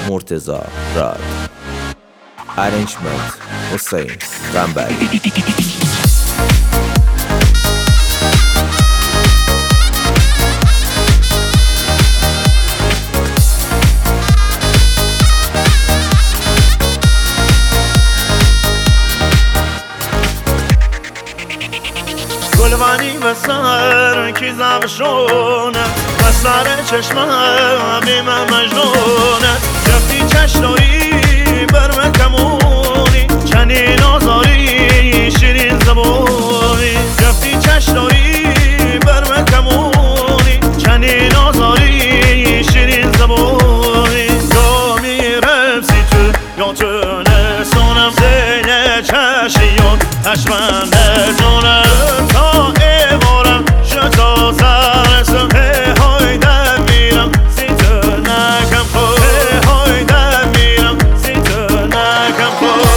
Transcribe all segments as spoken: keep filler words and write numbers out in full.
مرتضی راد. ارنجمنت حسین قنبری. گلوانی به سر کی زمشونه به سر چشمم بیم مجنونه رفتی چشنایی برم کمونی چنین آزاری شیرین زبونی رفتی چشنایی برم کمونی چنین آزاری شیرین زبونی یا میرم سی تو یا تو نسونم زینه چشیون هشمن جونم تا ایوارم شتا سرسم هی های در میرم سی تو نکم خود هی های در میرم سی تو نکم خود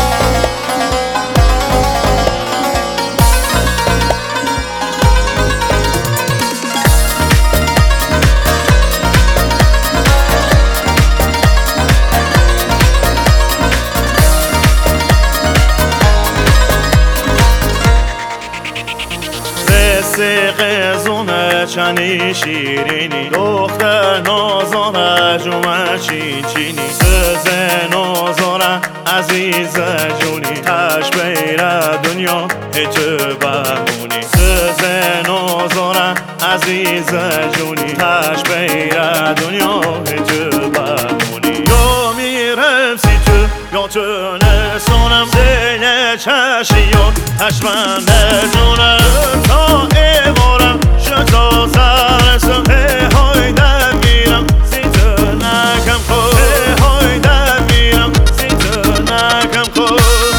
قزونه چنی شیرینی دختر نازاره جمعه چین چینی سز نازاره عزیز جونی تش بیره دنیا هیچ بمونی سز نازاره عزیز جونی تش بیره دنیا هیچ بمونی یا میرم سی تو یا تو نسونم زینه چشیون هشمن جونم تا ایوارم شتا سرسم هی های در میرم سی تو نکم خود هی های در میرم سی تو نکم خود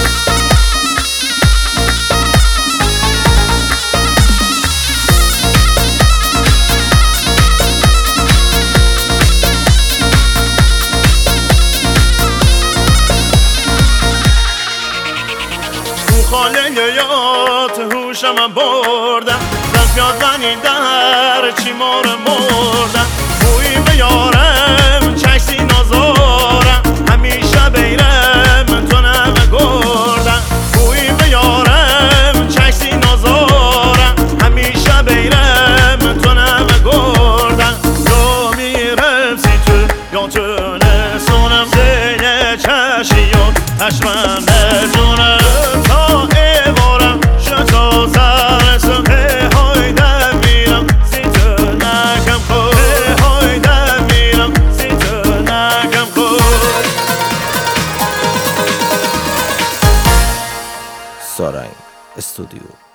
خاله یاد هوشم بردم دست یاد منی در چی مار مردم بوی بیارم چشتی نازارم همیشه بیرم تو نمه گردم بوی بیارم چشتی نازارم همیشه بیرم تو نمه گردم یا میرم سی تو یا تو نسونم زینه چشیون هشمن جونم سارنگ استودیو.